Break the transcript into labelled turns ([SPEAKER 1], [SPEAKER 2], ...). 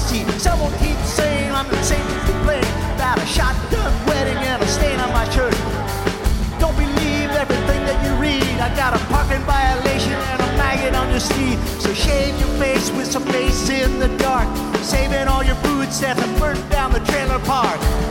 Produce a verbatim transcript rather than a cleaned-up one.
[SPEAKER 1] seat. Someone keeps saying I'm the same to blame about a shotgun wedding and a stain on my shirt. Don't believe everything that you read. I got a parking violation and a maggot on your sleeve. So shave your face with some face in the dark, saving all your food stamps and burn down the trailer park.